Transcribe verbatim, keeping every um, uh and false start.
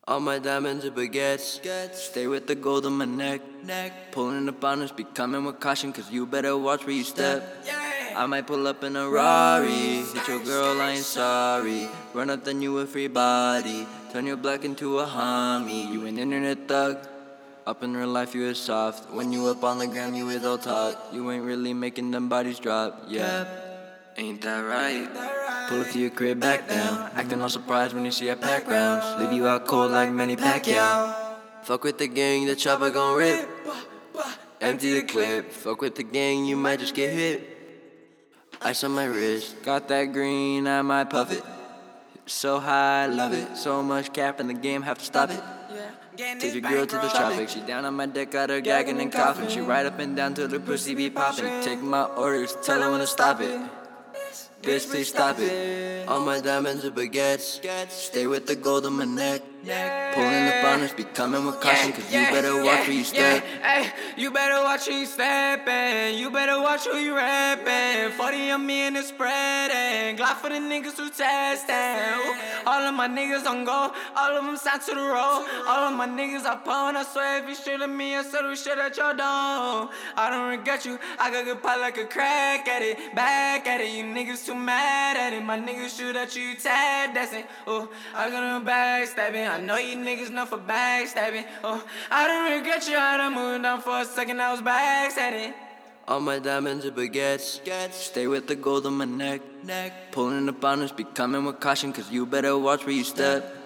All my diamonds are baguettes. Stay with the gold on my neck. Pulling up on us, be coming with caution, cause you better watch where you step. I might pull up in a Rari. Hit your girl, I ain't sorry. Run up then you a free body. Turn your black into a homie. You an internet thug. Up in real life you is soft. When you up on the gram you is all talk. You ain't really making them bodies drop, yeah. Ain't that right? Pull up to your crib, back down. Acting all surprised when you see a pack rounds. Leave you out cold like Manny Pacquiao. Fuck with the gang, the chopper gon' rip. Empty the clip. Fuck with the gang, you might just get hit. Ice on my wrist, got that green, I might puff it. So high, love it. So much cap in the game, have to stop it. Take your girl to the tropics. She down on my dick, got her gagging and coughing. She ride up and down till the pussy be popping. Take my orders, tell her when to stop it. Bitch, please stop it. All my diamonds are baguettes. Stay with the gold on my neck. Pulling up on us, be coming with caution, cause you better watch where you step. Hey, you better watch who you steppin'. You better watch who you rappin'. forty on me and it's spreading. Glock for the niggas who testin'. All of my niggas on go. All of them signed to the roll. All of my niggas I pawn. I swear if you shoot at me, I settle shit at your door. I don't regret you. I got good pot like a crack at it. Back at it. You niggas too mad at it. My niggas shoot at you, tag dancing. Oh, I got a backstabbing. I know you niggas know for backstabbing. Oh, I don't regret you. I done moved on for a second. I was backstabbing. All my diamonds are baguettes. Stay with the gold on my neck. Pulling up on us, be coming with caution, cause you better watch where you step.